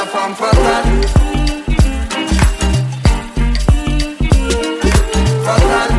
femme fatale. Fatale.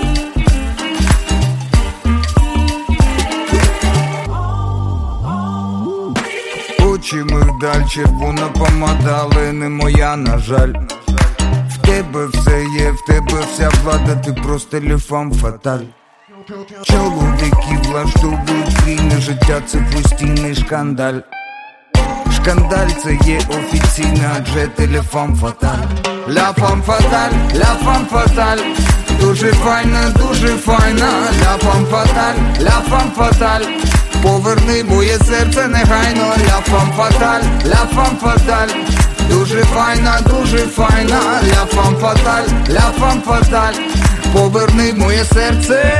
Очі мигдаль, червона помада, але не моя, на жаль. В тебе все є, в тебе вся влада, ти просто фemme fatale. Чоловіки влаштовують війни, життя це постійний шкандаль. Шкандаль це є офіційне, адже ти femme fatale. La femme fatale, la femme fatale. Дуже файна, дуже файна. La femme fatale, la femme fatale. Поверни моє серце негайно. La femme fatale, la femme fatale. Дуже файна, дуже файна. La femme fatale, la femme fatale. Поверни моє серце.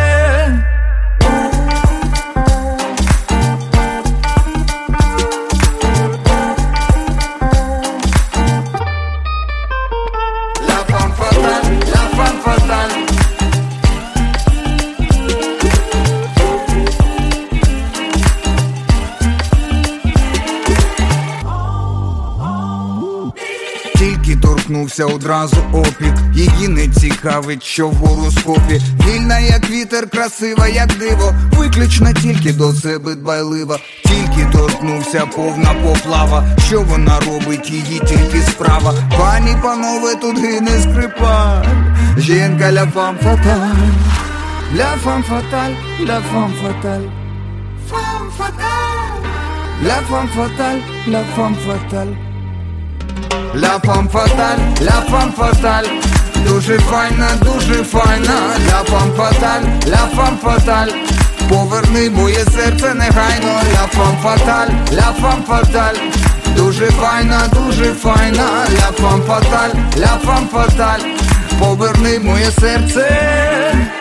Тільки торкнувся одразу опік, її не цікавить, що в гороскопі. Вільна як вітер, красива як диво, виключно тільки до себе дбайлива. Тільки торкнувся, повна поплава, що вона робить, її тільки справа. Пані, панове, тут гине скрипаль. Жінка la femme fatale. La femme fatale, la femme fatale. Femme fatale. La femme fatale, la femme fatale. La femme fatale, la femme fatale. Дуже файна, дуже файна. La femme fatale, la femme fatale. Поверни моє серце негайно. La femme fatale, la femme fatale. Дуже файна, дуже файна. La femme fatale, la femme fatale. Поверни моє серце.